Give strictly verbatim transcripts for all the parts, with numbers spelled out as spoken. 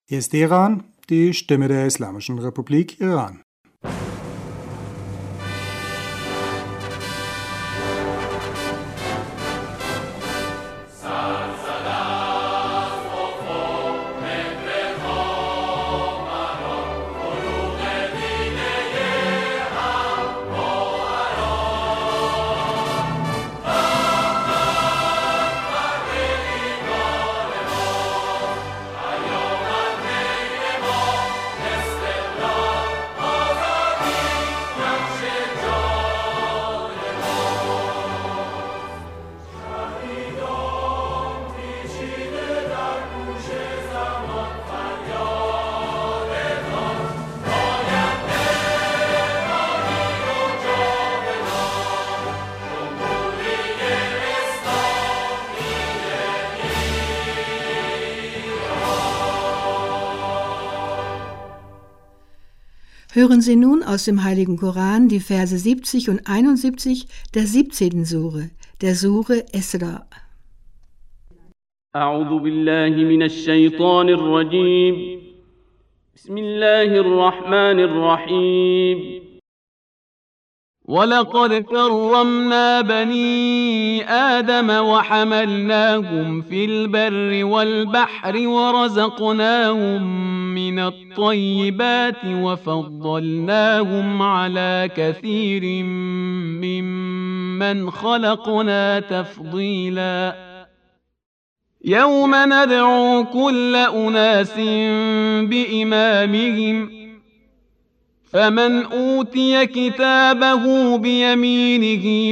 Hier ist Teheran, die Stimme der Islamischen Republik Iran. Hören Sie nun aus dem Heiligen Koran die Verse siebzig und einundsiebzig der siebzehnten Sure, der Sure Isra. أعوذ بالله من الشيطان الرجيم بسم الله الرحمن الرحيم ولقد كرمنا بني آدم وحملناهم في البر والبحر ورزقناهم من الطيبات وفضلناهم على كثير ممن خلقنا تفضيلا يوم ندعو كل أناس بإمامهم فمن أوتي كتابه بيمينه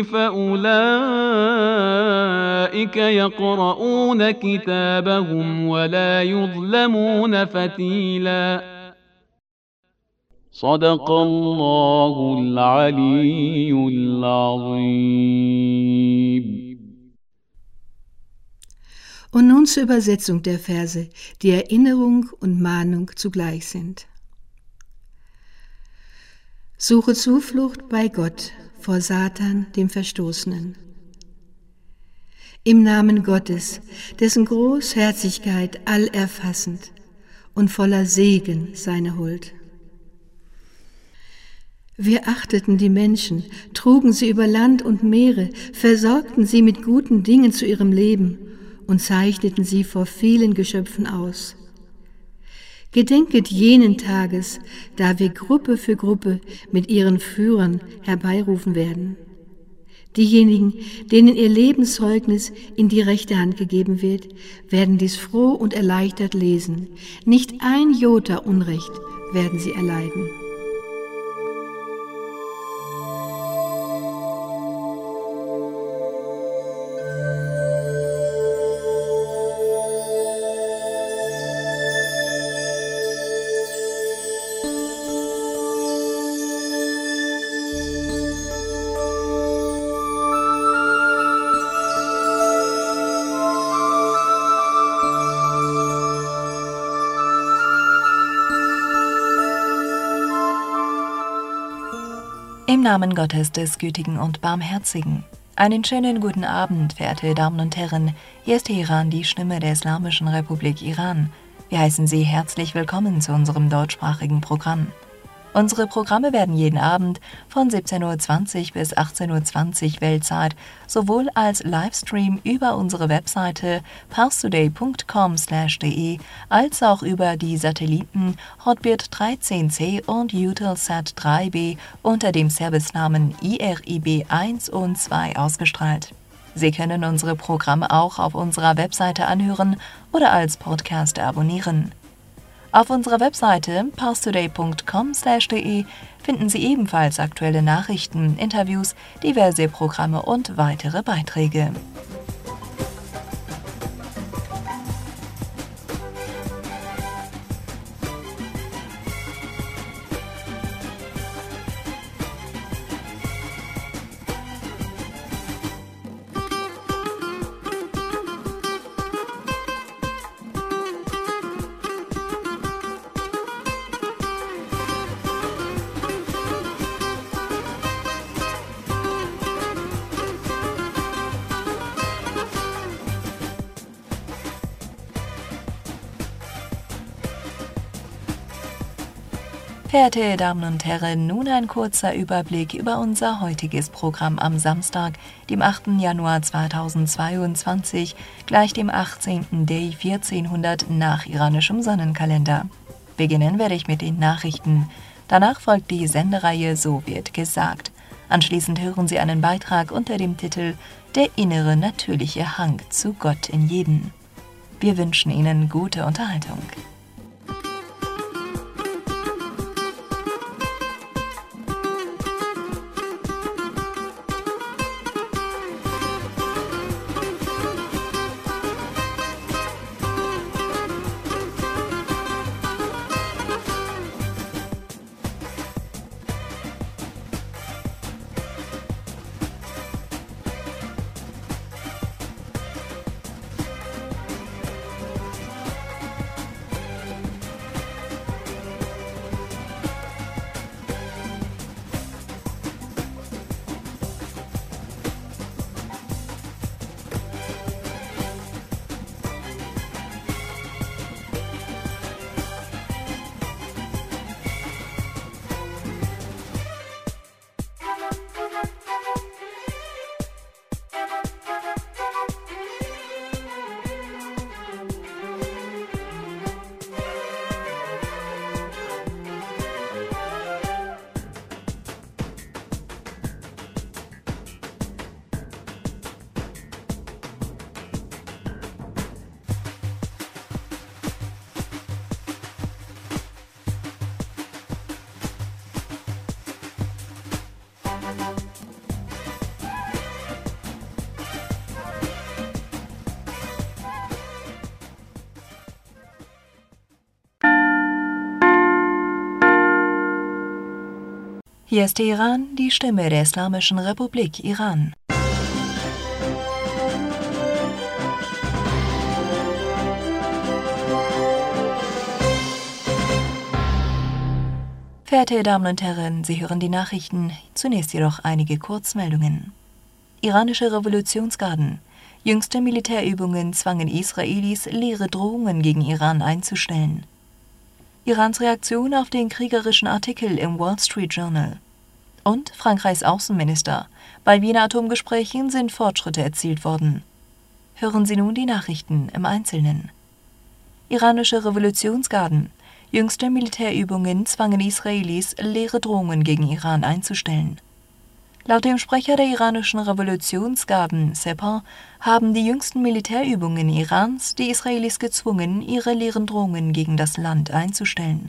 فأولئك يقرؤون كتابهم ولا يظلمون فتيلا صدق الله العلي العظيم. Und nun zur Übersetzung der Verse, die Erinnerung und Mahnung zugleich sind. Suche Zuflucht bei Gott vor Satan, dem Verstoßenen. Im Namen Gottes, dessen Großherzigkeit allerfassend und voller Segen seine Huld. Wir achteten die Menschen, trugen sie über Land und Meere, versorgten sie mit guten Dingen zu ihrem Leben und zeichneten sie vor vielen Geschöpfen aus. Gedenket jenen Tages, da wir Gruppe für Gruppe mit ihren Führern herbeirufen werden. Diejenigen, denen ihr Lebenszeugnis in die rechte Hand gegeben wird, werden dies froh und erleichtert lesen. Nicht ein Jota Unrecht werden sie erleiden. Im Namen Gottes des Gütigen und Barmherzigen. Einen schönen guten Abend, verehrte Damen und Herren. Hier ist Teheran, die Stimme der Islamischen Republik Iran. Wir heißen Sie herzlich willkommen zu unserem deutschsprachigen Programm. Unsere Programme werden jeden Abend von siebzehn Uhr zwanzig bis achtzehn Uhr zwanzig Weltzeit sowohl als Livestream über unsere Webseite parstoday punkt com slash de als auch über die Satelliten Hotbird dreizehn C und Eutelsat drei B unter dem Servicenamen I R I B eins und zwei ausgestrahlt. Sie können unsere Programme auch auf unserer Webseite anhören oder als Podcast abonnieren. Auf unserer Webseite parstoday punkt com slash de finden Sie ebenfalls aktuelle Nachrichten, Interviews, diverse Programme und weitere Beiträge. Verehrte Damen und Herren, nun ein kurzer Überblick über unser heutiges Programm am Samstag, dem achten Januar zweitausendzweiundzwanzig, gleich dem achtzehnten Day vierzehnhundert nach iranischem Sonnenkalender. Beginnen werde ich mit den Nachrichten. Danach folgt die Sendereihe So wird gesagt. Anschließend hören Sie einen Beitrag unter dem Titel Der innere natürliche Hang zu Gott in jedem. Wir wünschen Ihnen gute Unterhaltung. Hier ist Teheran, die Stimme der Islamischen Republik Iran. Verehrte Damen und Herren, Sie hören die Nachrichten, zunächst jedoch einige Kurzmeldungen. Iranische Revolutionsgarden. Jüngste Militärübungen zwangen Israelis, leere Drohungen gegen Iran einzustellen. Irans Reaktion auf den kriegerischen Artikel im Wall Street Journal. Und Frankreichs Außenminister. Bei Wiener Atomgesprächen sind Fortschritte erzielt worden. Hören Sie nun die Nachrichten im Einzelnen. Iranische Revolutionsgarden. Jüngste Militärübungen zwangen Israelis, leere Drohungen gegen Iran einzustellen. Laut dem Sprecher der iranischen Revolutionsgarden, Sepah, haben die jüngsten Militärübungen Irans die Israelis gezwungen, ihre leeren Drohungen gegen das Land einzustellen.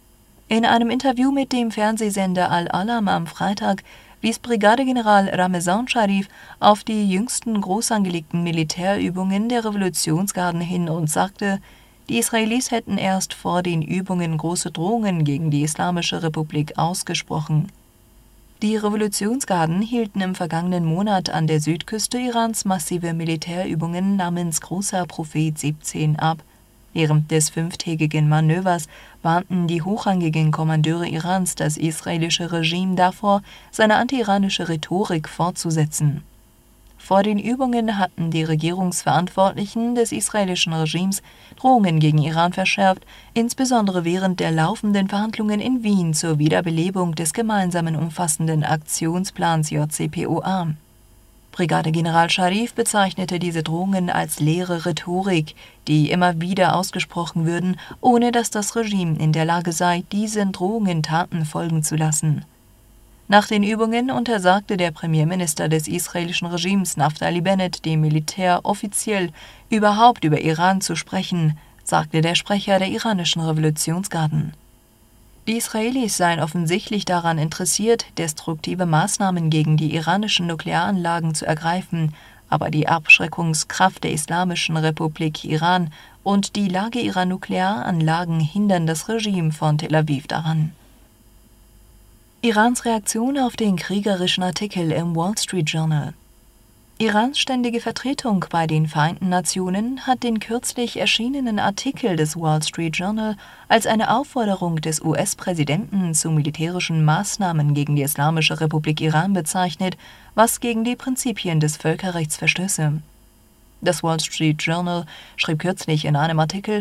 In einem Interview mit dem Fernsehsender Al-Alam am Freitag wies Brigadegeneral Ramezan Sharif auf die jüngsten groß angelegten Militärübungen der Revolutionsgarden hin und sagte, die Israelis hätten erst vor den Übungen große Drohungen gegen die Islamische Republik ausgesprochen. Die Revolutionsgarden hielten im vergangenen Monat an der Südküste Irans massive Militärübungen namens Großer Prophet siebzehn ab. Während des fünftägigen Manövers warnten die hochrangigen Kommandeure Irans das israelische Regime davor, seine anti-iranische Rhetorik fortzusetzen. Vor den Übungen hatten die Regierungsverantwortlichen des israelischen Regimes Drohungen gegen Iran verschärft, insbesondere während der laufenden Verhandlungen in Wien zur Wiederbelebung des gemeinsamen umfassenden Aktionsplans J C P O A. Brigadegeneral Sharif bezeichnete diese Drohungen als leere Rhetorik, die immer wieder ausgesprochen würden, ohne dass das Regime in der Lage sei, diesen Drohungen Taten folgen zu lassen. Nach den Übungen untersagte der Premierminister des israelischen Regimes Naftali Bennett dem Militär offiziell überhaupt über Iran zu sprechen, sagte der Sprecher der iranischen Revolutionsgarden. Die Israelis seien offensichtlich daran interessiert, destruktive Maßnahmen gegen die iranischen Nuklearanlagen zu ergreifen, aber die Abschreckungskraft der Islamischen Republik Iran und die Lage ihrer Nuklearanlagen hindern das Regime von Tel Aviv daran. Irans Reaktion auf den kriegerischen Artikel im Wall Street Journal. Irans ständige Vertretung bei den Vereinten Nationen hat den kürzlich erschienenen Artikel des Wall Street Journal als eine Aufforderung des U S-Präsidenten zu militärischen Maßnahmen gegen die Islamische Republik Iran bezeichnet, was gegen die Prinzipien des Völkerrechts verstöße. Das Wall Street Journal schrieb kürzlich in einem Artikel: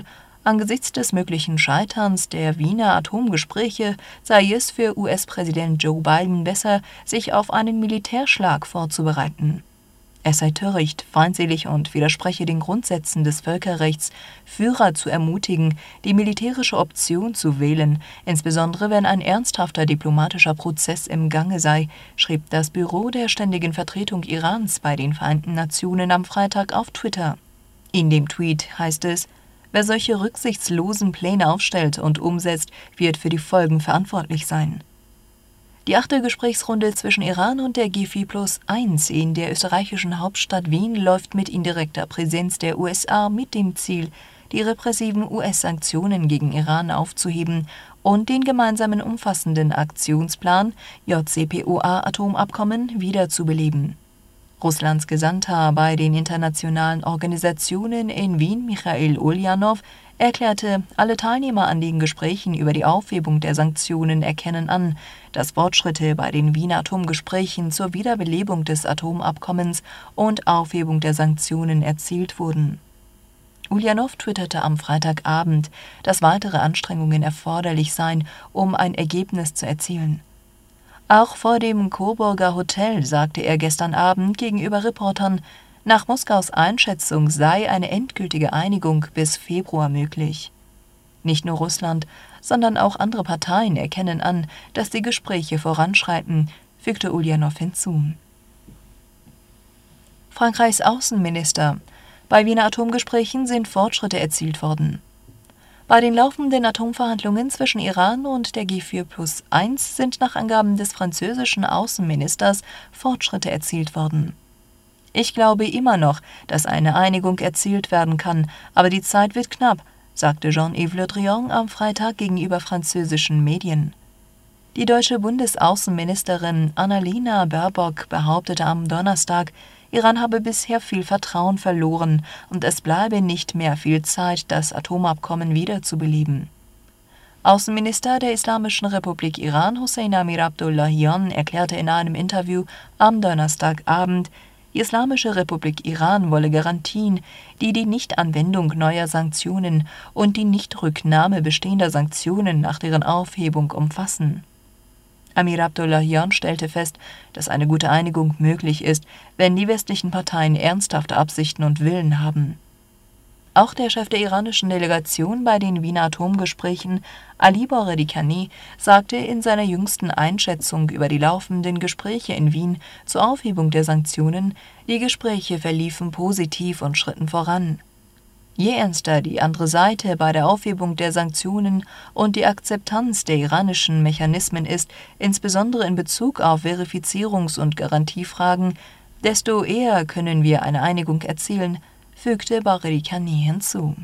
Angesichts des möglichen Scheiterns der Wiener Atomgespräche sei es für U S-Präsident Joe Biden besser, sich auf einen Militärschlag vorzubereiten. Es sei töricht, feindselig und widerspreche den Grundsätzen des Völkerrechts, Führer zu ermutigen, die militärische Option zu wählen, insbesondere wenn ein ernsthafter diplomatischer Prozess im Gange sei, schrieb das Büro der Ständigen Vertretung Irans bei den Vereinten Nationen am Freitag auf Twitter. In dem Tweet heißt es: Wer solche rücksichtslosen Pläne aufstellt und umsetzt, wird für die Folgen verantwortlich sein. Die achte Gesprächsrunde zwischen Iran und der G vier plus eins in der österreichischen Hauptstadt Wien läuft mit indirekter Präsenz der U S A mit dem Ziel, die repressiven U S-Sanktionen gegen Iran aufzuheben und den gemeinsamen umfassenden Aktionsplan J C P O A-Atomabkommen wiederzubeleben. Russlands Gesandter bei den internationalen Organisationen in Wien, Michail Uljanov, erklärte, alle Teilnehmer an den Gesprächen über die Aufhebung der Sanktionen erkennen an, dass Fortschritte bei den Wiener Atomgesprächen zur Wiederbelebung des Atomabkommens und Aufhebung der Sanktionen erzielt wurden. Uljanov twitterte am Freitagabend, dass weitere Anstrengungen erforderlich seien, um ein Ergebnis zu erzielen. Auch vor dem Coburger Hotel sagte er gestern Abend gegenüber Reportern, nach Moskaus Einschätzung sei eine endgültige Einigung bis Februar möglich. Nicht nur Russland, sondern auch andere Parteien erkennen an, dass die Gespräche voranschreiten, fügte Uljanov hinzu. Frankreichs Außenminister: Bei Wiener Atomgesprächen sind Fortschritte erzielt worden. Bei den laufenden Atomverhandlungen zwischen Iran und der G vier plus eins sind nach Angaben des französischen Außenministers Fortschritte erzielt worden. Ich glaube immer noch, dass eine Einigung erzielt werden kann, aber die Zeit wird knapp, sagte Jean-Yves Le Drian am Freitag gegenüber französischen Medien. Die deutsche Bundesaußenministerin Annalena Baerbock behauptete am Donnerstag, Iran habe bisher viel Vertrauen verloren und es bleibe nicht mehr viel Zeit, das Atomabkommen wiederzubeleben. Außenminister der Islamischen Republik Iran Hossein Amir Abdollahian erklärte in einem Interview am Donnerstagabend, die Islamische Republik Iran wolle Garantien, die die Nichtanwendung neuer Sanktionen und die Nichtrücknahme bestehender Sanktionen nach deren Aufhebung umfassen. Amir Abdollahian stellte fest, dass eine gute Einigung möglich ist, wenn die westlichen Parteien ernsthafte Absichten und Willen haben. Auch der Chef der iranischen Delegation bei den Wiener Atomgesprächen, Ali Borodikani, sagte in seiner jüngsten Einschätzung über die laufenden Gespräche in Wien zur Aufhebung der Sanktionen, die Gespräche verliefen positiv und schritten voran. Je ernster die andere Seite bei der Aufhebung der Sanktionen und die Akzeptanz der iranischen Mechanismen ist, insbesondere in Bezug auf Verifizierungs- und Garantiefragen, desto eher können wir eine Einigung erzielen, fügte Borodikani hinzu.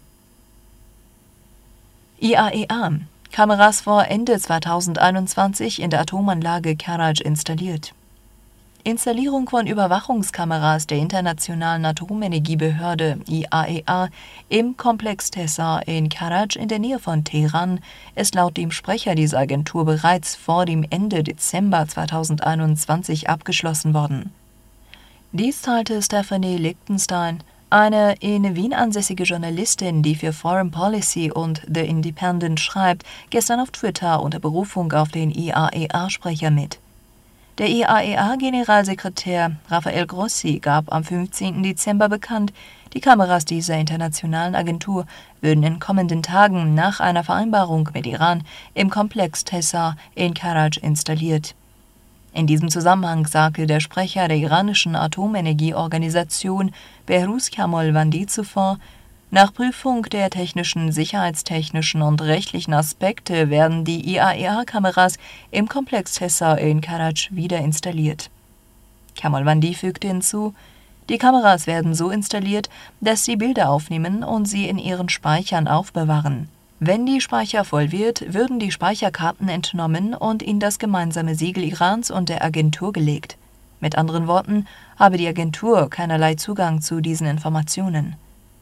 I A E A: Kameras vor Ende zweitausendeinundzwanzig in der Atomanlage Karaj installiert. Installierung von Überwachungskameras der Internationalen Atomenergiebehörde I A E A im Komplex Tessar in Karaj in der Nähe von Teheran ist laut dem Sprecher dieser Agentur bereits vor dem Ende Dezember zweitausendeinundzwanzig abgeschlossen worden. Dies teilte Stephanie Lichtenstein, eine in Wien ansässige Journalistin, die für Foreign Policy und The Independent schreibt, gestern auf Twitter unter Berufung auf den I A E A-Sprecher mit. Der I A E A-Generalsekretär Rafael Grossi gab am fünfzehnten Dezember bekannt, die Kameras dieser internationalen Agentur würden in kommenden Tagen nach einer Vereinbarung mit Iran im Komplex Tessar in Karaj installiert. In diesem Zusammenhang sagte der Sprecher der iranischen Atomenergieorganisation Behruz Kamalvandi zuvor, nach Prüfung der technischen, sicherheitstechnischen und rechtlichen Aspekte werden die I A E A-Kameras im Komplex Tessar in Karaj wieder installiert. Kamalvandi fügte hinzu, die Kameras werden so installiert, dass sie Bilder aufnehmen und sie in ihren Speichern aufbewahren. Wenn die Speicher voll wird, würden die Speicherkarten entnommen und in das gemeinsame Siegel Irans und der Agentur gelegt. Mit anderen Worten, habe die Agentur keinerlei Zugang zu diesen Informationen.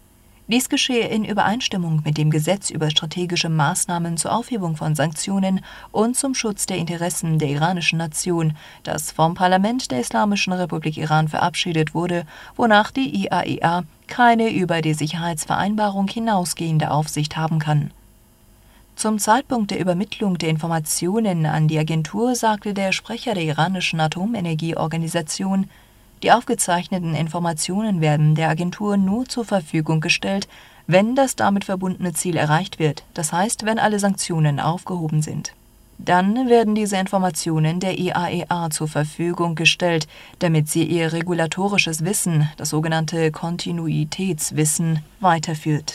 Dies geschehe in Übereinstimmung mit dem Gesetz über strategische Maßnahmen zur Aufhebung von Sanktionen und zum Schutz der Interessen der iranischen Nation, das vom Parlament der Islamischen Republik Iran verabschiedet wurde, wonach die I A E A keine über die Sicherheitsvereinbarung hinausgehende Aufsicht haben kann. Zum Zeitpunkt der Übermittlung der Informationen an die Agentur sagte der Sprecher der iranischen Atomenergieorganisation, die aufgezeichneten Informationen werden der Agentur nur zur Verfügung gestellt, wenn das damit verbundene Ziel erreicht wird, das heißt, wenn alle Sanktionen aufgehoben sind. Dann werden diese Informationen der I A E A zur Verfügung gestellt, damit sie ihr regulatorisches Wissen, das sogenannte Kontinuitätswissen, weiterführt.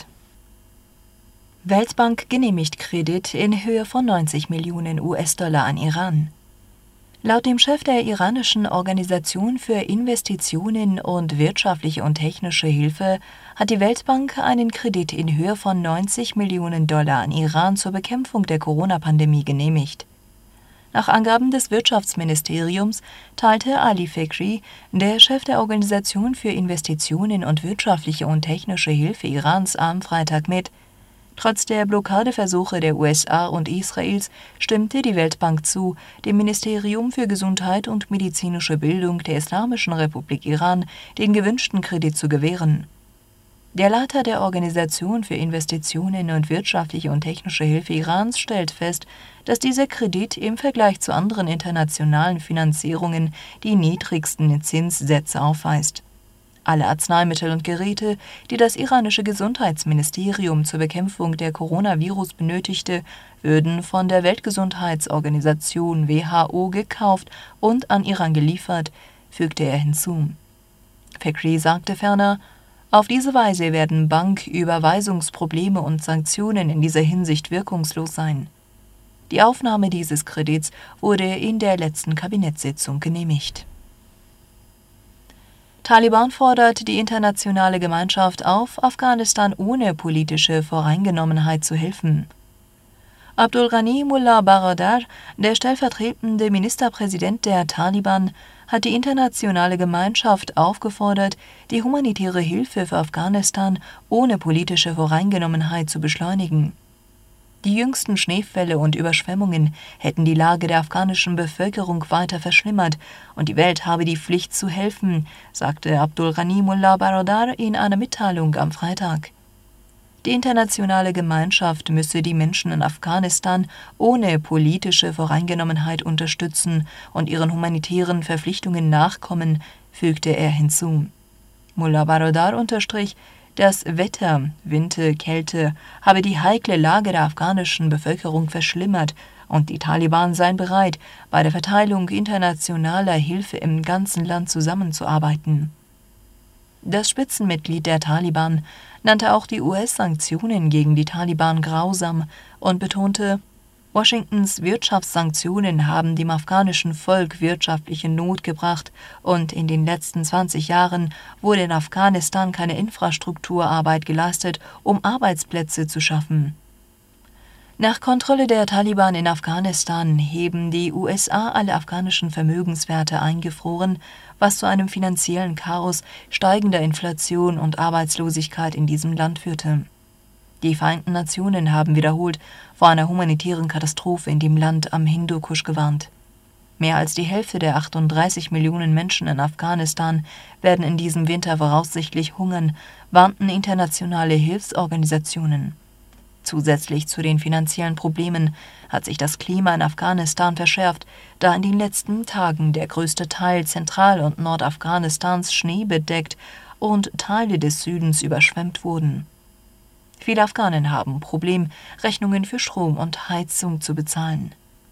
Weltbank genehmigt Kredit in Höhe von neunzig Millionen U S-Dollar an Iran. Laut dem Chef der iranischen Organisation für Investitionen und wirtschaftliche und technische Hilfe hat die Weltbank einen Kredit in Höhe von neunzig Millionen Dollar an Iran zur Bekämpfung der Corona-Pandemie genehmigt. Nach Angaben des Wirtschaftsministeriums teilte Ali Fakhri, der Chef der Organisation für Investitionen und wirtschaftliche und technische Hilfe Irans, am Freitag mit: Trotz der Blockadeversuche der U S A und Israels stimmte die Weltbank zu, dem Ministerium für Gesundheit und medizinische Bildung der Islamischen Republik Iran den gewünschten Kredit zu gewähren. Der Leiter der Organisation für Investitionen und wirtschaftliche und technische Hilfe Irans stellt fest, dass dieser Kredit im Vergleich zu anderen internationalen Finanzierungen die niedrigsten Zinssätze aufweist. Alle Arzneimittel und Geräte, die das iranische Gesundheitsministerium zur Bekämpfung der Coronavirus benötigte, würden von der Weltgesundheitsorganisation W H O gekauft und an Iran geliefert, fügte er hinzu. Fakhri sagte ferner: Auf diese Weise werden Banküberweisungsprobleme und Sanktionen in dieser Hinsicht wirkungslos sein. Die Aufnahme dieses Kredits wurde in der letzten Kabinettssitzung genehmigt. Taliban fordert die internationale Gemeinschaft auf, Afghanistan ohne politische Voreingenommenheit zu helfen. Abdul Ghani Mullah Baradar, der stellvertretende Ministerpräsident der Taliban, hat die internationale Gemeinschaft aufgefordert, die humanitäre Hilfe für Afghanistan ohne politische Voreingenommenheit zu beschleunigen. Die jüngsten Schneefälle und Überschwemmungen hätten die Lage der afghanischen Bevölkerung weiter verschlimmert und die Welt habe die Pflicht zu helfen, sagte Abdul Ghani Mullah Baradar in einer Mitteilung am Freitag. Die internationale Gemeinschaft müsse die Menschen in Afghanistan ohne politische Voreingenommenheit unterstützen und ihren humanitären Verpflichtungen nachkommen, fügte er hinzu. Mullah Baradar unterstrich, das Wetter, Winter, Kälte habe die heikle Lage der afghanischen Bevölkerung verschlimmert und die Taliban seien bereit, bei der Verteilung internationaler Hilfe im ganzen Land zusammenzuarbeiten. Das Spitzenmitglied der Taliban nannte auch die U S-Sanktionen gegen die Taliban grausam und betonte, Washingtons Wirtschaftssanktionen haben dem afghanischen Volk wirtschaftliche Not gebracht und in den letzten zwanzig Jahren wurde in Afghanistan keine Infrastrukturarbeit geleistet, um Arbeitsplätze zu schaffen. Nach Kontrolle der Taliban in Afghanistan heben die U S A alle afghanischen Vermögenswerte eingefroren, was zu einem finanziellen Chaos, steigender Inflation und Arbeitslosigkeit in diesem Land führte. Die Vereinten Nationen haben wiederholt vor einer humanitären Katastrophe in dem Land am Hindukusch gewarnt. Mehr als die Hälfte der achtunddreißig Millionen Menschen in Afghanistan werden in diesem Winter voraussichtlich hungern, warnten internationale Hilfsorganisationen. Zusätzlich zu den finanziellen Problemen hat sich das Klima in Afghanistan verschärft, da in den letzten Tagen der größte Teil Zentral- und Nordafghanistans schneebedeckt und Teile des Südens überschwemmt wurden. Viele Afghanen haben Problem, Rechnungen für Strom und Heizung zu bezahlen.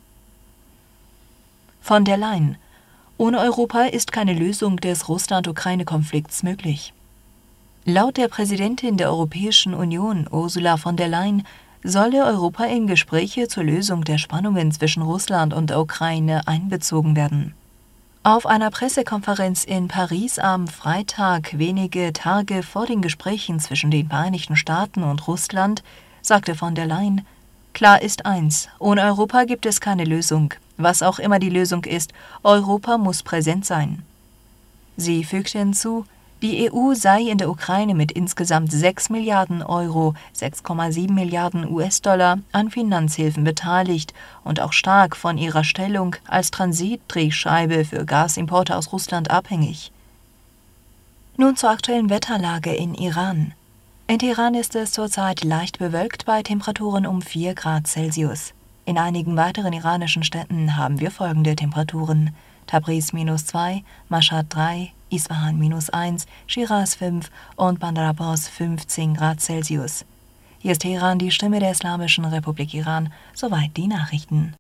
Von der Leyen: Ohne Europa ist keine Lösung des Russland-Ukraine-Konflikts möglich. Laut der Präsidentin der Europäischen Union, Ursula von der Leyen, solle Europa in Gespräche zur Lösung der Spannungen zwischen Russland und der Ukraine einbezogen werden. Auf einer Pressekonferenz in Paris am Freitag, wenige Tage vor den Gesprächen zwischen den Vereinigten Staaten und Russland, sagte von der Leyen: Klar ist eins, ohne Europa gibt es keine Lösung. Was auch immer die Lösung ist, Europa muss präsent sein. Sie fügte hinzu: Die E U sei in der Ukraine mit insgesamt sechs Milliarden Euro, sechs Komma sieben Milliarden U S-Dollar an Finanzhilfen beteiligt und auch stark von ihrer Stellung als Transitdrehscheibe für Gasimporte aus Russland abhängig. Nun zur aktuellen Wetterlage in Iran. In Teheran ist es zurzeit leicht bewölkt bei Temperaturen um vier Grad Celsius. In einigen weiteren iranischen Städten haben wir folgende Temperaturen: Tabriz minus zwei, Mashhad drei, Isfahan minus eins, Shiraz fünf und Bandar Abbas fünfzehn Grad Celsius. Hier ist Teheran, die Stimme der Islamischen Republik Iran. Soweit die Nachrichten.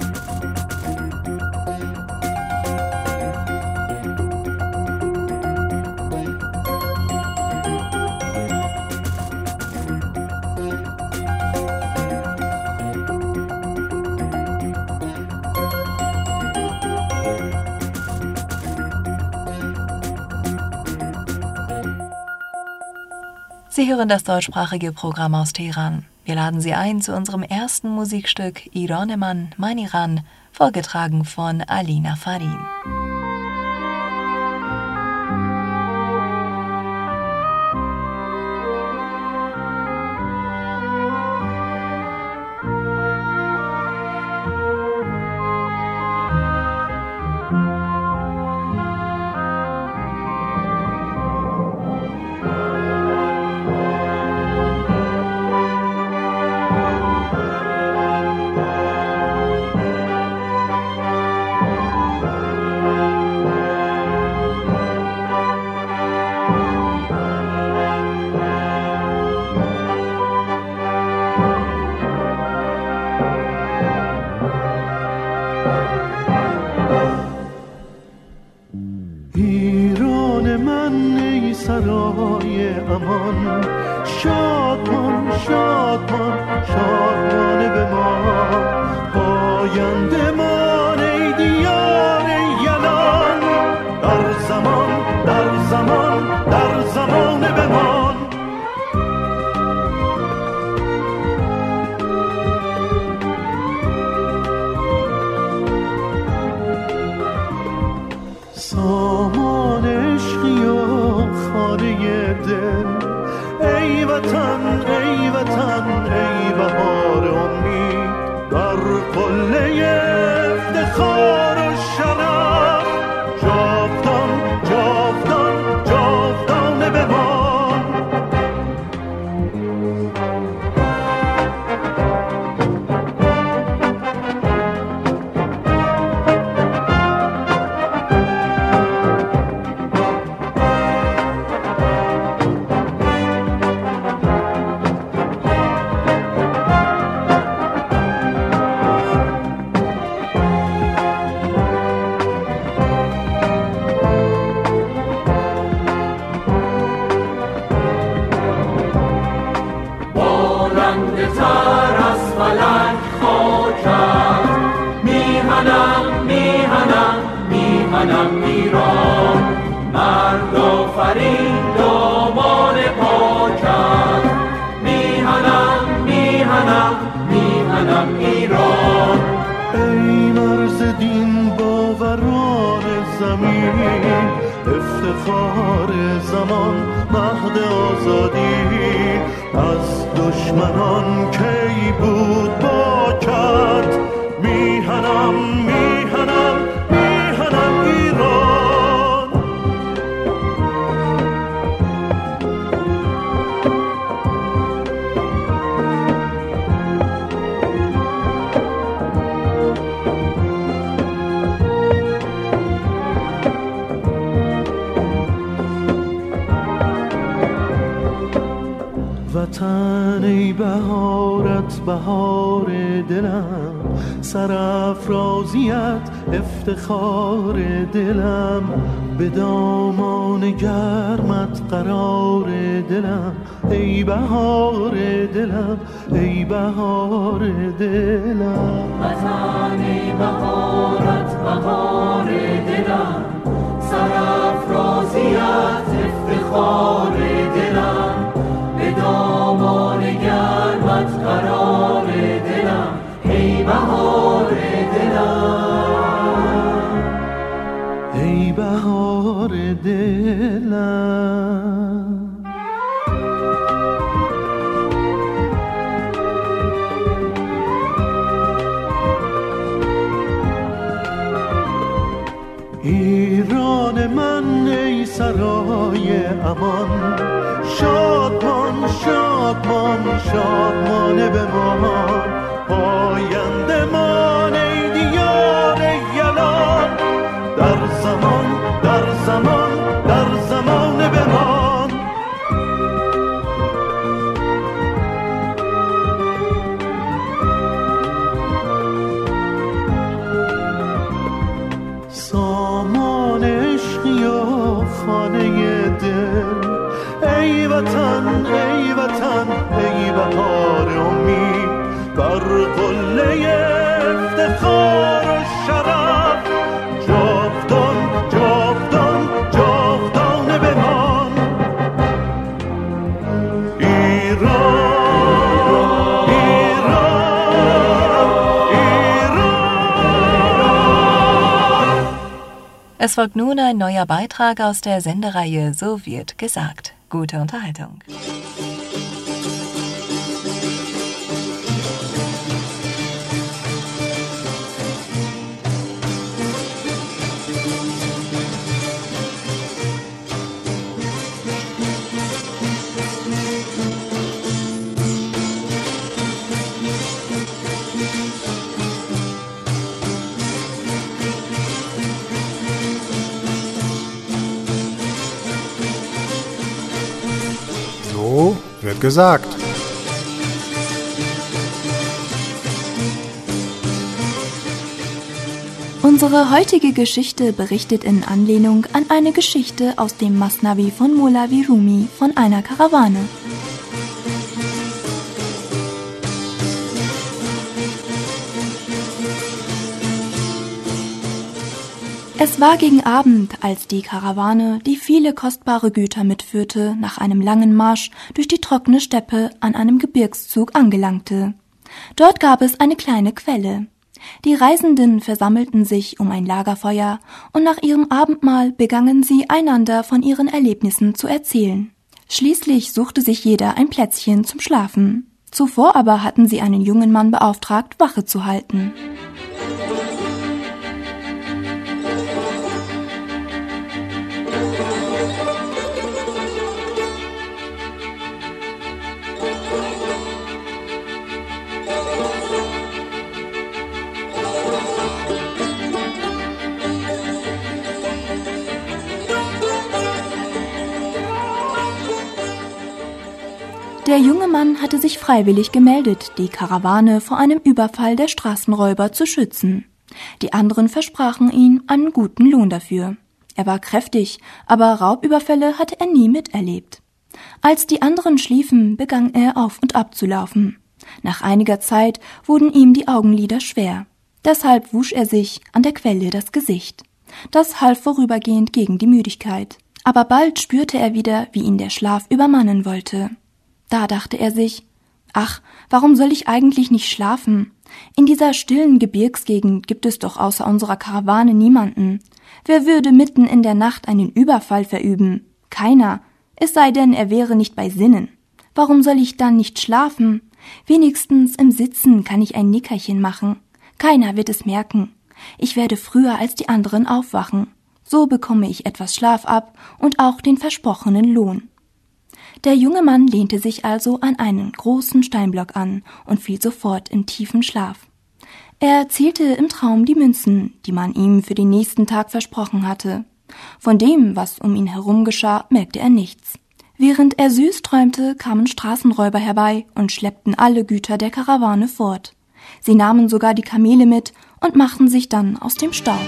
Sie hören das deutschsprachige Programm aus Teheran. Wir laden Sie ein zu unserem ersten Musikstück Iran-e-Man, mein Iran, vorgetragen von Alina Farin. سرای امان شادمان شادمان شادمانه به ما پاینده مان ای دیار یلان در زمان در زمان در زمان بمان سامان عشقی و خانه دل ای وطن ای وطن ای بهار امید در قله افتخار و شرف جاودان جاودان جاودانه بمان میهنم ایران مرد آفرین دامان پاکت میهنم میهنم میهنم ایران ای مرز دین باوران زمین افتخار زمان مهد آزادی از دشمنان کی بود باکت میهنم میهنم میهنم ایران وطن ای بهارت بهار دلم سرافرازیت افتخار دلم به دامان گرمت قرار دلم ای بهار دلم ای بهار دلم وطن ای بهارت بهار دلم سرافرازیت افتخار دلم به دامان گرمت قرار دلم ای بهار دلم ای بهار دلم همان شادمان شادمان شادمانه بمان پاینده مان ای دیار یلان در زمان در زمان در زمان بمان سامان عشقی و خانه دل ای وطن ای وطن ای بهار امید بر قله افتخار و شرف جاودان جاودان جاودانه بمان ایران Es folgt nun ein neuer Beitrag aus der Sendereihe So wird gesagt. Gute Unterhaltung. So wird gesagt. Unsere heutige Geschichte berichtet in Anlehnung an eine Geschichte aus dem Masnavi von Molavi Rumi von einer Karawane. Es war gegen Abend, als die Karawane, die viele kostbare Güter mitführte, nach einem langen Marsch durch die trockene Steppe an einem Gebirgszug angelangte. Dort gab es eine kleine Quelle. Die Reisenden versammelten sich um ein Lagerfeuer und nach ihrem Abendmahl begannen sie, einander von ihren Erlebnissen zu erzählen. Schließlich suchte sich jeder ein Plätzchen zum Schlafen. Zuvor aber hatten sie einen jungen Mann beauftragt, Wache zu halten. Der junge Mann hatte sich freiwillig gemeldet, die Karawane vor einem Überfall der Straßenräuber zu schützen. Die anderen versprachen ihm einen guten Lohn dafür. Er war kräftig, aber Raubüberfälle hatte er nie miterlebt. Als die anderen schliefen, begann er auf und ab zu laufen. Nach einiger Zeit wurden ihm die Augenlider schwer. Deshalb wusch er sich an der Quelle das Gesicht. Das half vorübergehend gegen die Müdigkeit. Aber bald spürte er wieder, wie ihn der Schlaf übermannen wollte. Da dachte er sich, ach, warum soll ich eigentlich nicht schlafen? In dieser stillen Gebirgsgegend gibt es doch außer unserer Karawane niemanden. Wer würde mitten in der Nacht einen Überfall verüben? Keiner, es sei denn, er wäre nicht bei Sinnen. Warum soll ich dann nicht schlafen? Wenigstens im Sitzen kann ich ein Nickerchen machen. Keiner wird es merken. Ich werde früher als die anderen aufwachen. So bekomme ich etwas Schlaf ab und auch den versprochenen Lohn. Der junge Mann lehnte sich also an einen großen Steinblock an und fiel sofort in tiefen Schlaf. Er zählte im Traum die Münzen, die man ihm für den nächsten Tag versprochen hatte. Von dem, was um ihn herum geschah, merkte er nichts. Während er süß träumte, kamen Straßenräuber herbei und schleppten alle Güter der Karawane fort. Sie nahmen sogar die Kamele mit und machten sich dann aus dem Staub.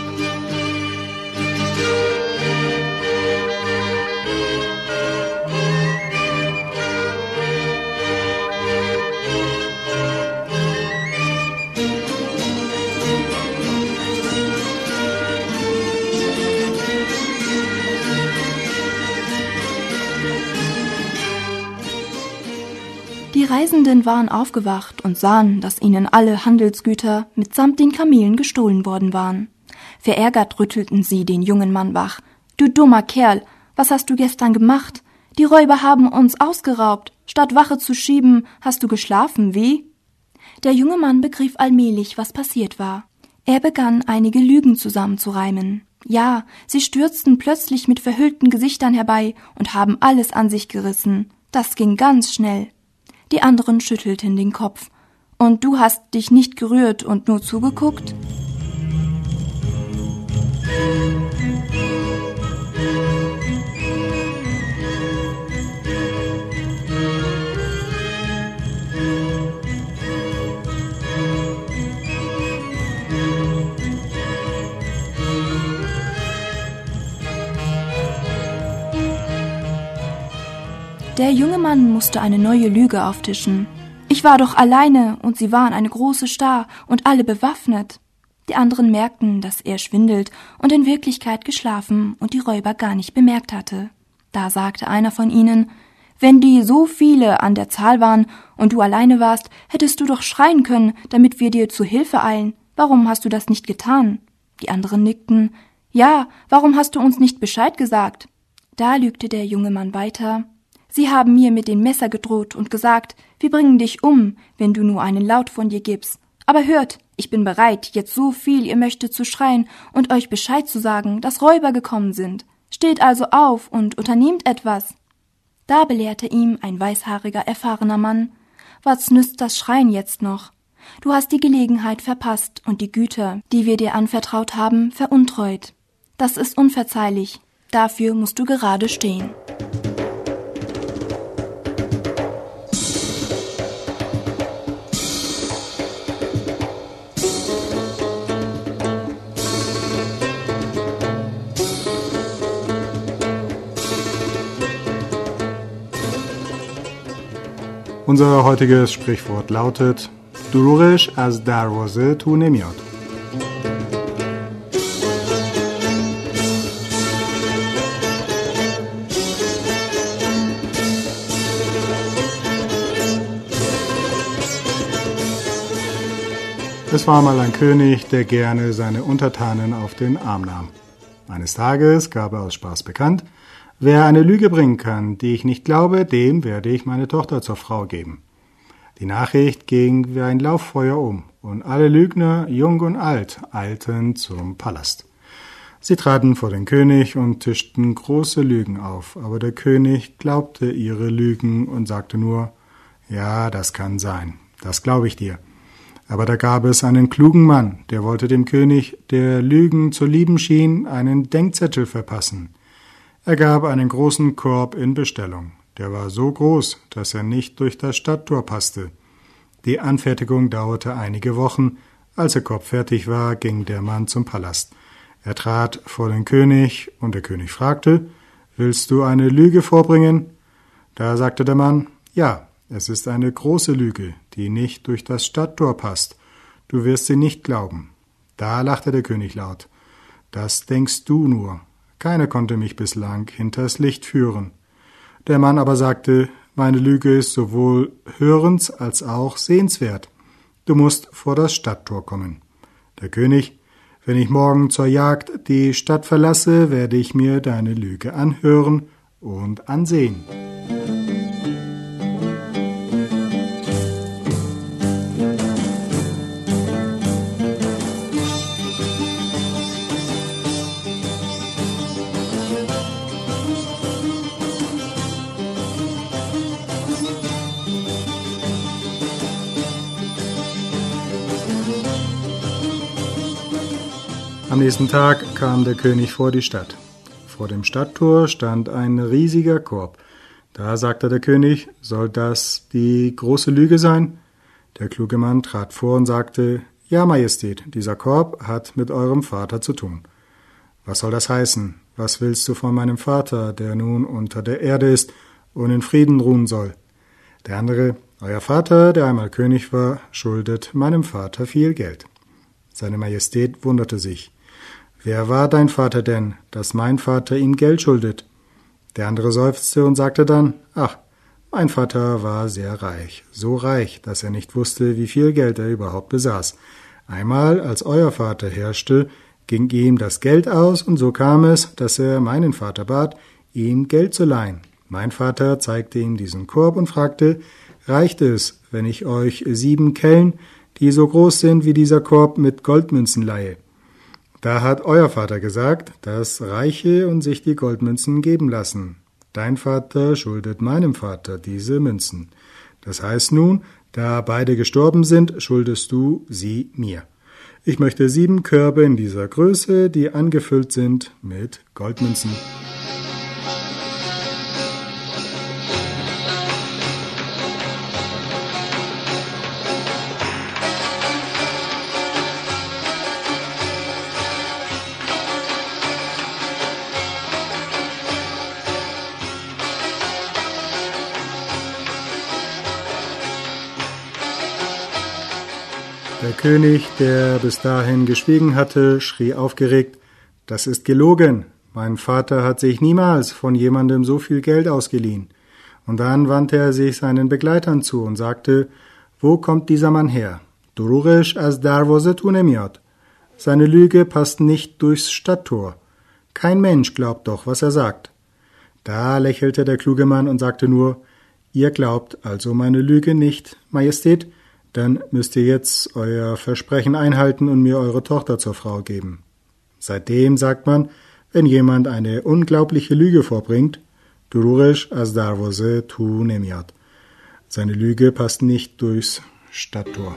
Die Reisenden waren aufgewacht und sahen, dass ihnen alle Handelsgüter mitsamt den Kamelen gestohlen worden waren. Verärgert rüttelten sie den jungen Mann wach. »Du dummer Kerl, was hast du gestern gemacht? Die Räuber haben uns ausgeraubt. Statt Wache zu schieben, hast du geschlafen, wie?« Der junge Mann begriff allmählich, was passiert war. Er begann, einige Lügen zusammenzureimen. Ja, sie stürzten plötzlich mit verhüllten Gesichtern herbei und haben alles an sich gerissen. Das ging ganz schnell. Die anderen schüttelten den Kopf. Und du hast dich nicht gerührt und nur zugeguckt? Der junge Mann musste eine neue Lüge auftischen. Ich war doch alleine und sie waren eine große Schar und alle bewaffnet. Die anderen merkten, dass er schwindelt und in Wirklichkeit geschlafen und die Räuber gar nicht bemerkt hatte. Da sagte einer von ihnen: Wenn die so viele an der Zahl waren und du alleine warst, hättest du doch schreien können, damit wir dir zu Hilfe eilen. Warum hast du das nicht getan? Die anderen nickten. Ja, warum hast du uns nicht Bescheid gesagt? Da lügte der junge Mann weiter. Sie haben mir mit dem Messer gedroht und gesagt, wir bringen dich um, wenn du nur einen Laut von dir gibst. Aber hört, ich bin bereit, jetzt so viel ihr möchtet zu schreien und euch Bescheid zu sagen, dass Räuber gekommen sind. Steht also auf und unternehmt etwas. Da belehrte ihm ein weißhaariger, erfahrener Mann: Was nützt das Schreien jetzt noch? Du hast die Gelegenheit verpasst und die Güter, die wir dir anvertraut haben, veruntreut. Das ist unverzeihlich. Dafür musst du gerade stehen. Unser heutiges Sprichwort lautet: دروغش از دروازه تو نمیاد. Es war mal ein König, der gerne seine Untertanen auf den Arm nahm. Eines Tages gab er aus Spaß bekannt: Wer eine Lüge bringen kann, die ich nicht glaube, dem werde ich meine Tochter zur Frau geben. Die Nachricht ging wie ein Lauffeuer um, und alle Lügner, jung und alt, eilten zum Palast. Sie traten vor den König und tischten große Lügen auf, aber der König glaubte ihre Lügen und sagte nur: Ja, das kann sein, das glaube ich dir. Aber da gab es einen klugen Mann, der wollte dem König, der Lügen zu lieben schien, einen Denkzettel verpassen. Er gab einen großen Korb in Bestellung. Der war so groß, dass er nicht durch das Stadttor passte. Die Anfertigung dauerte einige Wochen. Als der Korb fertig war, ging der Mann zum Palast. Er trat vor den König, und der König fragte: Willst du eine Lüge vorbringen? Da sagte der Mann: Ja, es ist eine große Lüge, die nicht durch das Stadttor passt. Du wirst sie nicht glauben. Da lachte der König laut: Das denkst du nur. Keiner konnte mich bislang hinters Licht führen. Der Mann aber sagte: Meine Lüge ist sowohl hörens- als auch sehenswert. Du musst vor das Stadttor kommen. Der König: Wenn ich morgen zur Jagd die Stadt verlasse, werde ich mir deine Lüge anhören und ansehen. Am nächsten Tag kam der König vor die Stadt. Vor dem Stadttor stand ein riesiger Korb. Da sagte der König: Soll das die große Lüge sein? Der kluge Mann trat vor und sagte: Ja, Majestät, dieser Korb hat mit eurem Vater zu tun. Was soll das heißen? Was willst du von meinem Vater, der nun unter der Erde ist und in Frieden ruhen soll? Der andere: Euer Vater, der einmal König war, schuldet meinem Vater viel Geld. Seine Majestät wunderte sich: Wer war dein Vater denn, dass mein Vater ihm Geld schuldet? Der andere seufzte und sagte dann: Ach, mein Vater war sehr reich, so reich, dass er nicht wusste, wie viel Geld er überhaupt besaß. Einmal, als euer Vater herrschte, ging ihm das Geld aus, und so kam es, dass er meinen Vater bat, ihm Geld zu leihen. Mein Vater zeigte ihm diesen Korb und fragte: Reicht es, wenn ich euch sieben Kellen, die so groß sind wie dieser Korb, mit Goldmünzen leihe? Da hat euer Vater gesagt, dass Reiche und sich die Goldmünzen geben lassen. Dein Vater schuldet meinem Vater diese Münzen. Das heißt nun, da beide gestorben sind, schuldest du sie mir. Ich möchte sieben Körbe in dieser Größe, die angefüllt sind mit Goldmünzen. Der König, der bis dahin geschwiegen hatte, schrie aufgeregt: Das ist gelogen. Mein Vater hat sich niemals von jemandem so viel Geld ausgeliehen. Und dann wandte er sich seinen Begleitern zu und sagte: Wo kommt dieser Mann her? Durugesh az darvoze tu nemiad. Seine Lüge passt nicht durchs Stadttor. Kein Mensch glaubt doch, was er sagt. Da lächelte der kluge Mann und sagte nur: Ihr glaubt also meine Lüge nicht, Majestät? Dann müsst ihr jetzt euer Versprechen einhalten und mir eure Tochter zur Frau geben. Seitdem sagt man, wenn jemand eine unglaubliche Lüge vorbringt, Durugesh az darvoze tu nemiad. Seine Lüge passt nicht durchs Stadttor.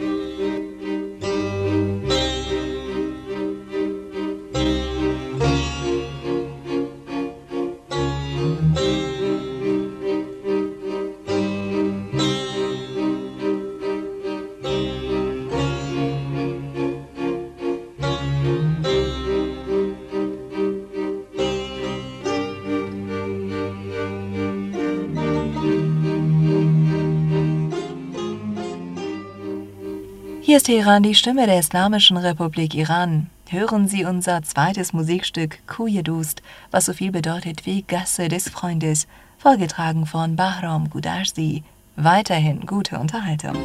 Hier ist Teheran, die Stimme der Islamischen Republik Iran. Hören Sie unser zweites Musikstück Kuye Dost, was so viel bedeutet wie Gasse des Freundes, vorgetragen von Bahram Gudarzi. Weiterhin gute Unterhaltung.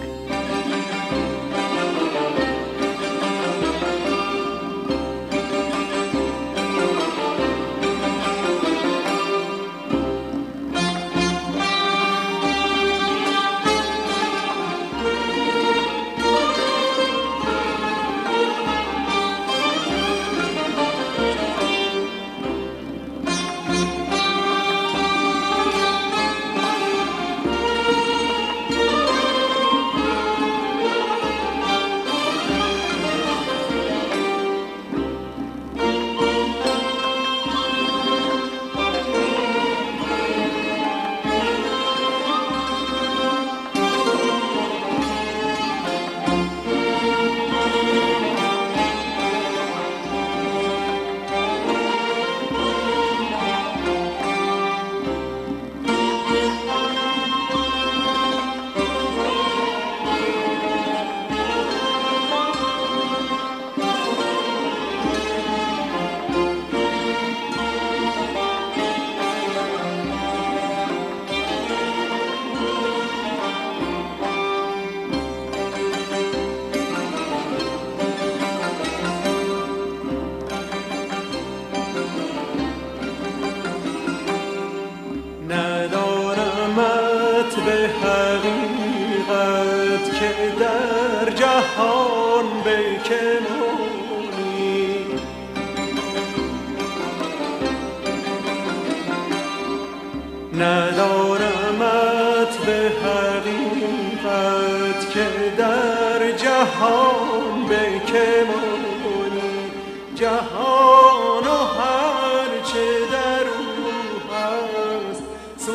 ندارمت به حقیقت که در جهان به که مانی جهان و هر چه در او هست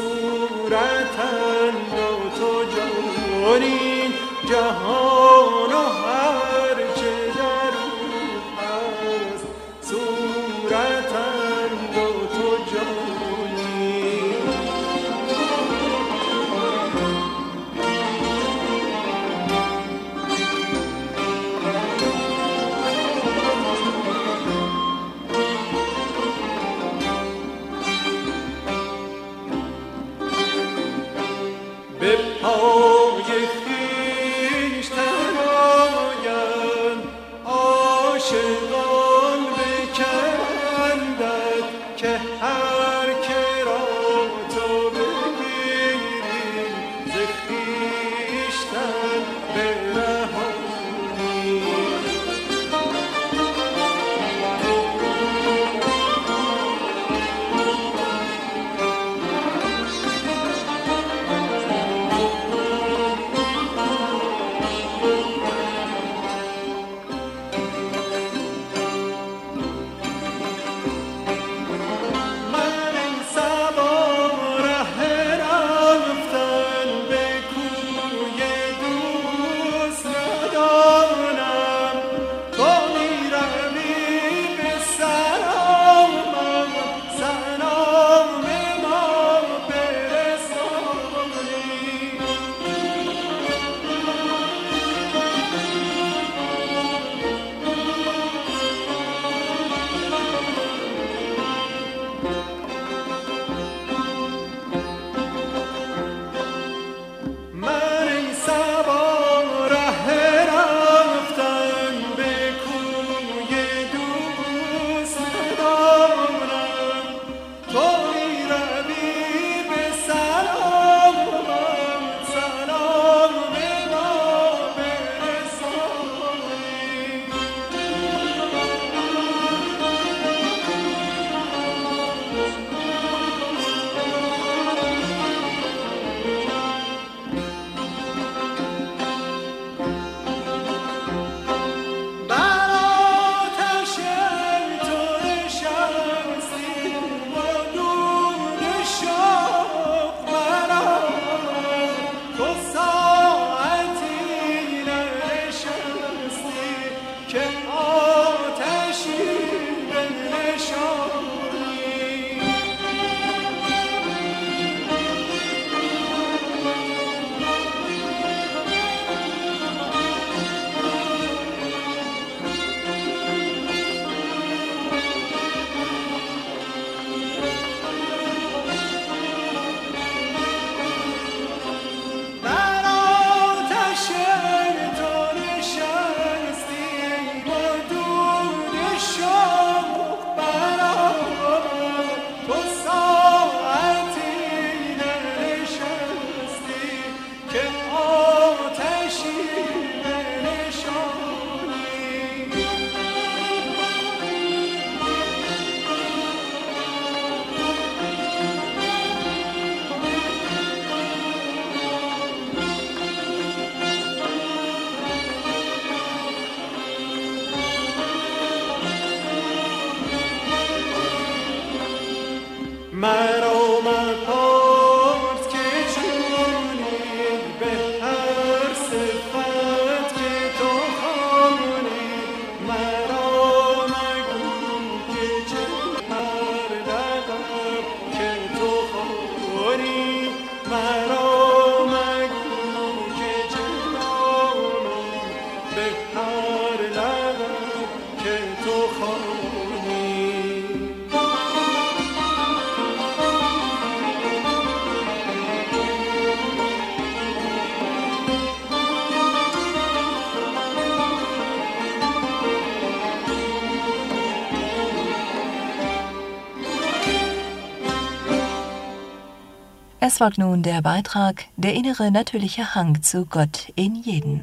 صورتن و تو جانی جهان و هر چه در او هست صورتن و تو جانی بر لبم که تو خوانی. Es folgt nun der Beitrag Der innere natürliche Hang zu Gott in jeden.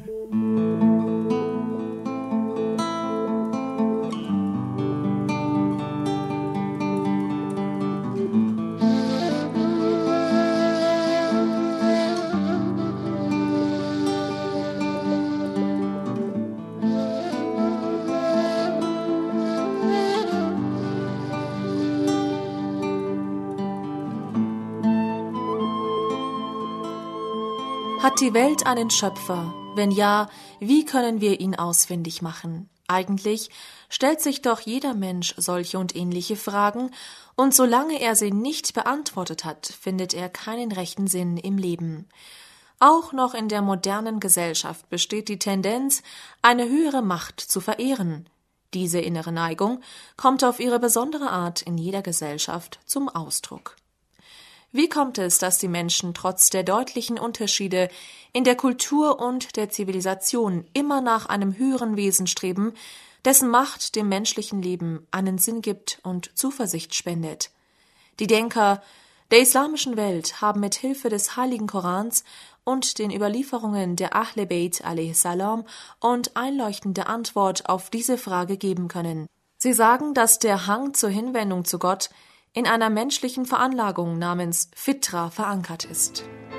Hat die Welt einen Schöpfer? Wenn ja, wie können wir ihn ausfindig machen? Eigentlich stellt sich doch jeder Mensch solche und ähnliche Fragen, und solange er sie nicht beantwortet hat, findet er keinen rechten Sinn im Leben. Auch noch in der modernen Gesellschaft besteht die Tendenz, eine höhere Macht zu verehren. Diese innere Neigung kommt auf ihre besondere Art in jeder Gesellschaft zum Ausdruck. Wie kommt es, dass die Menschen trotz der deutlichen Unterschiede in der Kultur und der Zivilisation immer nach einem höheren Wesen streben, dessen Macht dem menschlichen Leben einen Sinn gibt und Zuversicht spendet? Die Denker der islamischen Welt haben mit Hilfe des Heiligen Korans und den Überlieferungen der Ahle Beit alaihi salam und einleuchtende Antwort auf diese Frage geben können. Sie sagen, dass der Hang zur Hinwendung zu Gott in einer menschlichen Veranlagung namens Fitra verankert ist.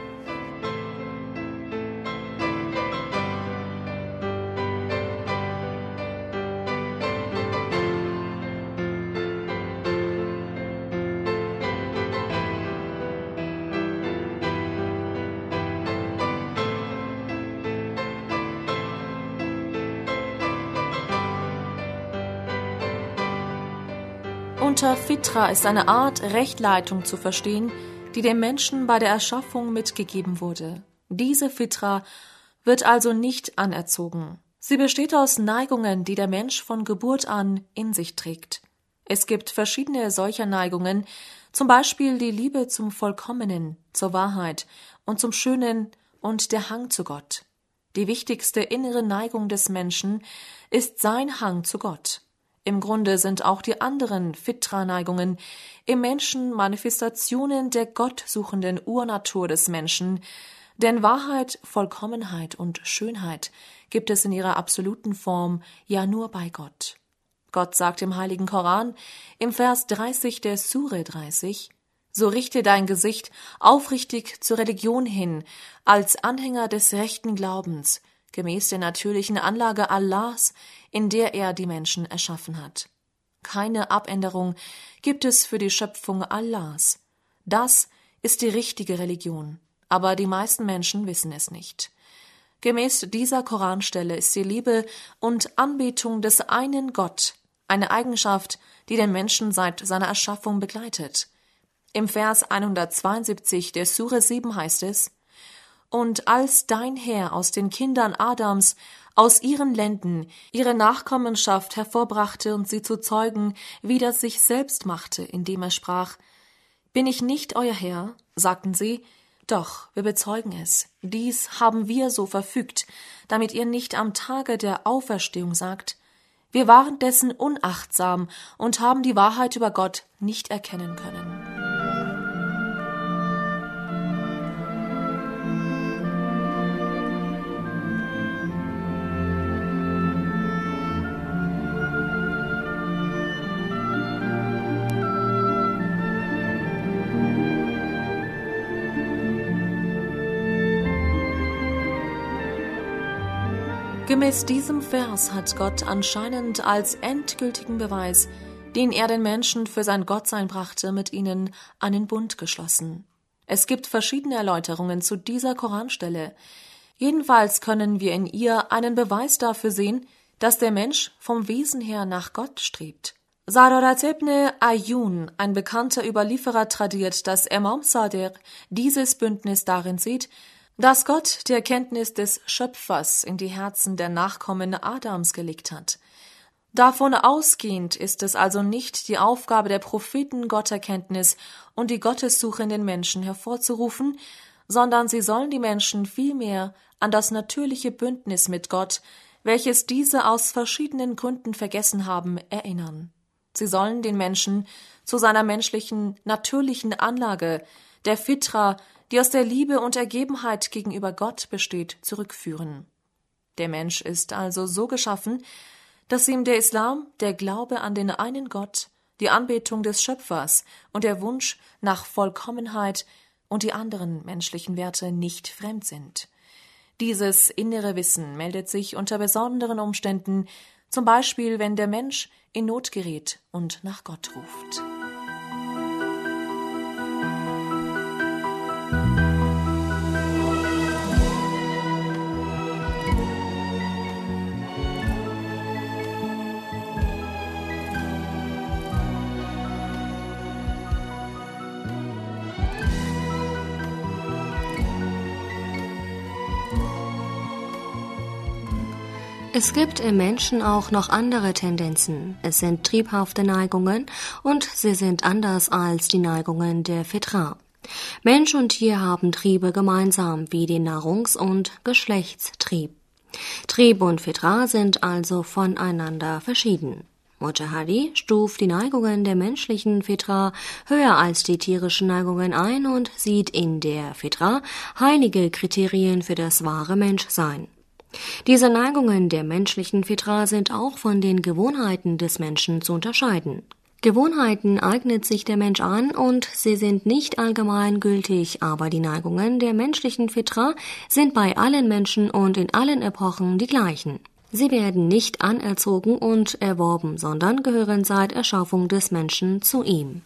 Unter Fitra ist eine Art Rechtleitung zu verstehen, die dem Menschen bei der Erschaffung mitgegeben wurde. Diese Fitra wird also nicht anerzogen. Sie besteht aus Neigungen, die der Mensch von Geburt an in sich trägt. Es gibt verschiedene solcher Neigungen, zum Beispiel die Liebe zum Vollkommenen, zur Wahrheit und zum Schönen und der Hang zu Gott. Die wichtigste innere Neigung des Menschen ist sein Hang zu Gott. Im Grunde sind auch die anderen Fitra-Neigungen im Menschen Manifestationen der gottsuchenden Urnatur des Menschen, denn Wahrheit, Vollkommenheit und Schönheit gibt es in ihrer absoluten Form ja nur bei Gott. Gott sagt im Heiligen Koran, im Vers dreißig der Sure dreißig, so richte dein Gesicht aufrichtig zur Religion hin, als Anhänger des rechten Glaubens, gemäß der natürlichen Anlage Allahs, in der er die Menschen erschaffen hat. Keine Abänderung gibt es für die Schöpfung Allahs. Das ist die richtige Religion, aber die meisten Menschen wissen es nicht. Gemäß dieser Koranstelle ist die Liebe und Anbetung des einen Gott eine Eigenschaft, die den Menschen seit seiner Erschaffung begleitet. Im Vers hundertzweiundsiebzig der Sure sieben heißt es: Und als dein Herr aus den Kindern Adams, aus ihren Lenden, ihre Nachkommenschaft hervorbrachte und sie zu Zeugen wider sich selbst machte, indem er sprach: Bin ich nicht euer Herr? Sagten sie: Doch, wir bezeugen es. Dies haben wir so verfügt, damit ihr nicht am Tage der Auferstehung sagt: Wir waren dessen unachtsam und haben die Wahrheit über Gott nicht erkennen können. Gemäß diesem Vers hat Gott anscheinend als endgültigen Beweis, den er den Menschen für sein Gottsein brachte, mit ihnen einen Bund geschlossen. Es gibt verschiedene Erläuterungen zu dieser Koranstelle. Jedenfalls können wir in ihr einen Beweis dafür sehen, dass der Mensch vom Wesen her nach Gott strebt. Sararat ibn Ayyun, ein bekannter Überlieferer, tradiert, dass Imam Sadiq dieses Bündnis darin sieht, Dass Gott die Erkenntnis des Schöpfers in die Herzen der Nachkommen Adams gelegt hat. Davon ausgehend ist es also nicht die Aufgabe der Propheten, Gotterkenntnis und die gottessuchenden Menschen hervorzurufen, sondern sie sollen die Menschen vielmehr an das natürliche Bündnis mit Gott, welches diese aus verschiedenen Gründen vergessen haben, erinnern. Sie sollen den Menschen zu seiner menschlichen, natürlichen Anlage, der Fitra, die aus der Liebe und Ergebenheit gegenüber Gott besteht, zurückführen. Der Mensch ist also so geschaffen, dass ihm der Islam, der Glaube an den einen Gott, die Anbetung des Schöpfers und der Wunsch nach Vollkommenheit und die anderen menschlichen Werte nicht fremd sind. Dieses innere Wissen meldet sich unter besonderen Umständen, zum Beispiel wenn der Mensch in Not gerät und nach Gott ruft. Es gibt im Menschen auch noch andere Tendenzen. Es sind triebhafte Neigungen und sie sind anders als die Neigungen der Fitra. Mensch und Tier haben Triebe gemeinsam, wie den Nahrungs- und Geschlechtstrieb. Trieb und Fitra sind also voneinander verschieden. Mujahadi stuft die Neigungen der menschlichen Fitra höher als die tierischen Neigungen ein und sieht in der Fitra heilige Kriterien für das wahre Menschsein. Diese Neigungen der menschlichen Fitra sind auch von den Gewohnheiten des Menschen zu unterscheiden. Gewohnheiten eignet sich der Mensch an und sie sind nicht allgemein gültig, aber die Neigungen der menschlichen Fitra sind bei allen Menschen und in allen Epochen die gleichen. Sie werden nicht anerzogen und erworben, sondern gehören seit Erschaffung des Menschen zu ihm.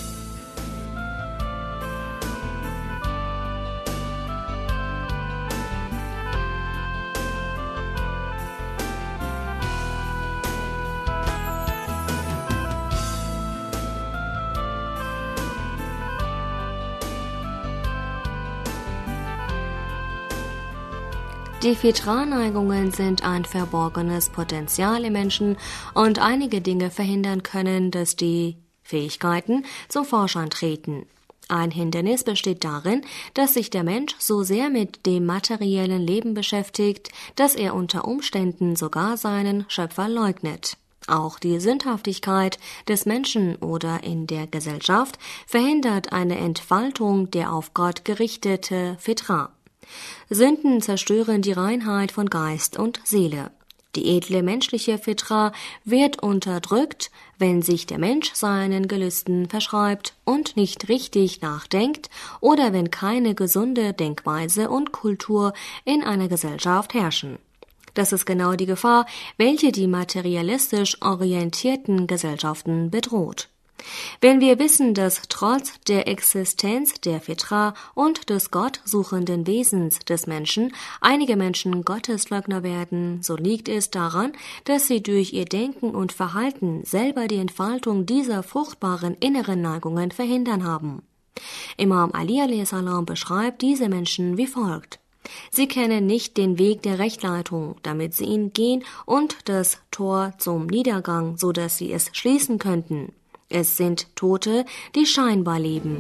Die Fitra-Neigungen sind ein verborgenes Potenzial im Menschen und einige Dinge verhindern können, dass die Fähigkeiten zum Vorschein treten. Ein Hindernis besteht darin, dass sich der Mensch so sehr mit dem materiellen Leben beschäftigt, dass er unter Umständen sogar seinen Schöpfer leugnet. Auch die Sündhaftigkeit des Menschen oder in der Gesellschaft verhindert eine Entfaltung der auf Gott gerichtete Fitra. Sünden zerstören die Reinheit von Geist und Seele. Die edle menschliche Fitra wird unterdrückt, wenn sich der Mensch seinen Gelüsten verschreibt und nicht richtig nachdenkt oder wenn keine gesunde Denkweise und Kultur in einer Gesellschaft herrschen. Das ist genau die Gefahr, welche die materialistisch orientierten Gesellschaften bedroht. Wenn wir wissen, dass trotz der Existenz der Fitra und des gottsuchenden Wesens des Menschen einige Menschen Gottesleugner werden, so liegt es daran, dass sie durch ihr Denken und Verhalten selber die Entfaltung dieser fruchtbaren inneren Neigungen verhindern haben. Imam Ali alaihi salam beschreibt diese Menschen wie folgt. Sie kennen nicht den Weg der Rechtleitung, damit sie ihn gehen und das Tor zum Niedergang, so dass sie es schließen könnten. Es sind Tote, die scheinbar leben.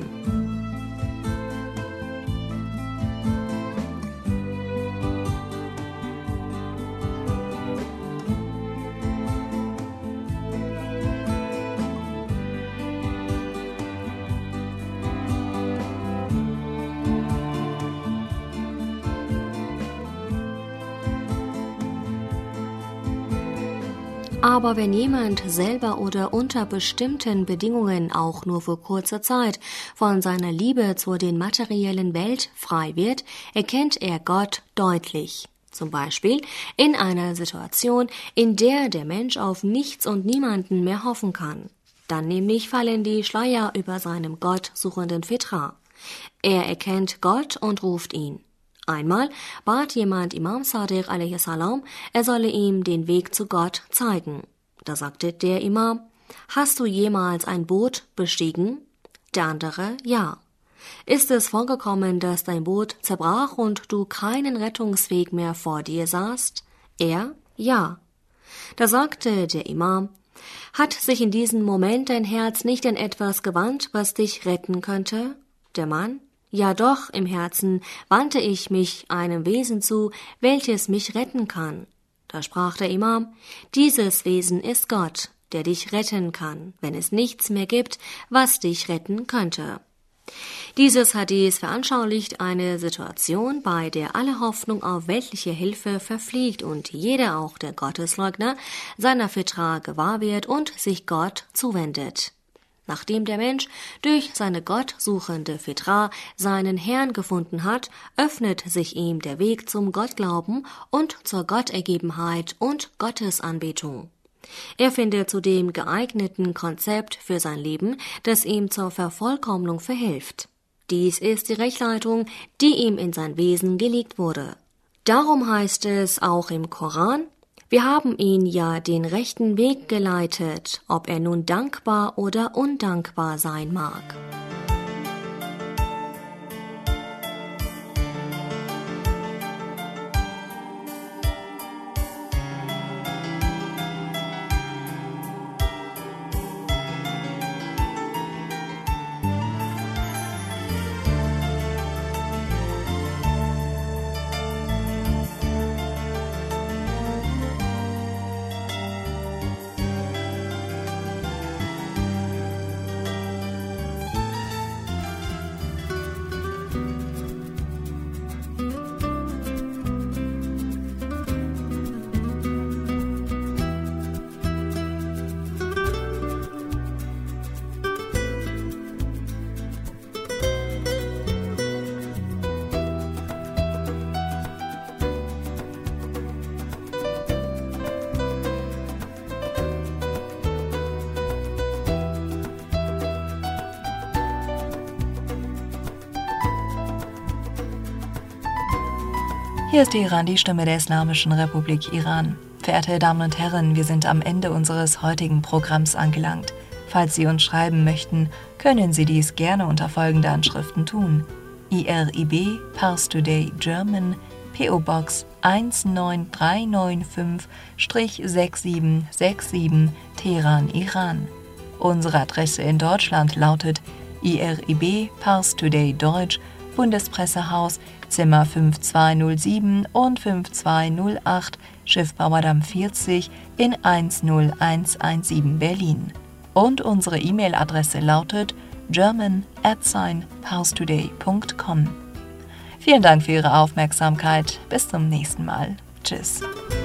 Aber wenn jemand selber oder unter bestimmten Bedingungen auch nur für kurze Zeit von seiner Liebe zu den materiellen Welt frei wird, erkennt er Gott deutlich. Zum Beispiel in einer Situation, in der der Mensch auf nichts und niemanden mehr hoffen kann. Dann nämlich fallen die Schleier über seinem gottsuchenden Fitra. Er erkennt Gott und ruft ihn. Einmal bat jemand Imam Sadiq alaihi salam, er solle ihm den Weg zu Gott zeigen. Da sagte der Imam, hast du jemals ein Boot bestiegen? Der andere, ja. Ist es vorgekommen, dass dein Boot zerbrach und du keinen Rettungsweg mehr vor dir sahst? Er, ja. Da sagte der Imam, hat sich in diesem Moment dein Herz nicht an etwas gewandt, was dich retten könnte? Der Mann, ja doch, im Herzen wandte ich mich einem Wesen zu, welches mich retten kann. Da sprach der Imam, dieses Wesen ist Gott, der dich retten kann, wenn es nichts mehr gibt, was dich retten könnte. Dieses Hadith veranschaulicht eine Situation, bei der alle Hoffnung auf weltliche Hilfe verfliegt und jeder, auch der Gottesleugner, seiner Fitra gewahr wird und sich Gott zuwendet. Nachdem der Mensch durch seine gottsuchende Fitra seinen Herrn gefunden hat, öffnet sich ihm der Weg zum Gottglauben und zur Gottergebenheit und Gottesanbetung. Er findet zu dem geeigneten Konzept für sein Leben, das ihm zur Vervollkommnung verhilft. Dies ist die Rechtleitung, die ihm in sein Wesen gelegt wurde. Darum heißt es auch im Koran, wir haben ihn ja den rechten Weg geleitet, ob er nun dankbar oder undankbar sein mag. Hier ist Iran, die Stimme der Islamischen Republik Iran. Verehrte Damen und Herren, wir sind am Ende unseres heutigen Programms angelangt. Falls Sie uns schreiben möchten, können Sie dies gerne unter folgenden Anschriften tun. I R I B, Pars Today German, P O Box eins neun drei neun fünf sechs sieben sechs sieben, Teheran, Iran. Unsere Adresse in Deutschland lautet I R I B, Pars Today Deutsch, Bundespressehaus, Zimmer fünf zwei null sieben und fünf zwei null acht, Schiffbauerdamm vierzig in eins null eins eins sieben Berlin. Und unsere E-Mail-Adresse lautet german at parstoday punkt com. Vielen Dank für Ihre Aufmerksamkeit. Bis zum nächsten Mal. Tschüss.